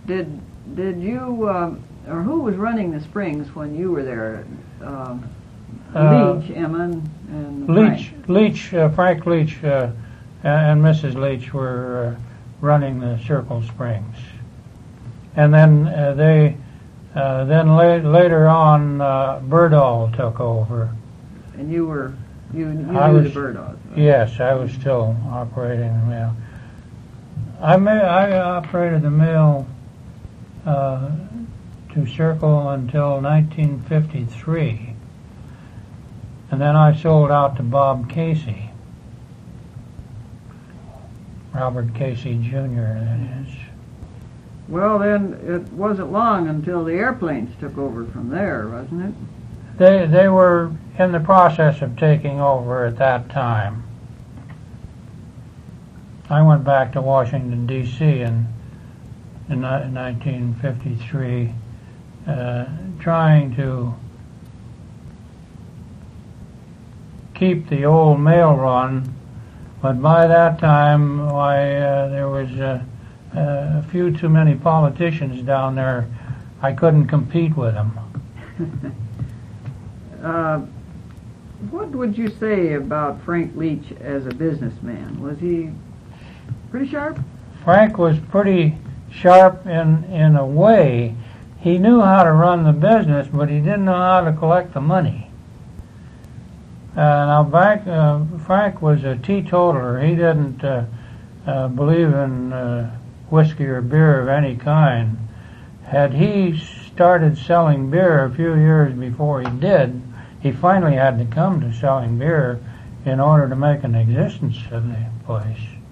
Did you or who was running the springs when you were there? Leach, Emma, and Frank Leach, and Mrs. Leach were running the Circle Springs, and then later on Birdall took over. And you knew the Birdalls? Right? Yes, I was still operating the mill. I operated the mill to Circle until 1953, and then I sold out to Bob Casey, Robert Casey Jr. That is. Well, then it wasn't long until the airplanes took over from there, wasn't it? They were in the process of taking over at that time. I went back to Washington, D.C. in 1953, trying to keep the old mail run, but by that time there was a few too many politicians down there. I couldn't compete with them. What would you say about Frank Leach as a businessman? Was he pretty sharp? Frank was pretty sharp in a way. He knew how to run the business, but he didn't know how to collect the money. Frank was a teetotaler. He didn't believe in whiskey or beer of any kind. Had he started selling beer a few years before he did, he finally had to come to selling beer in order to make an existence of the place.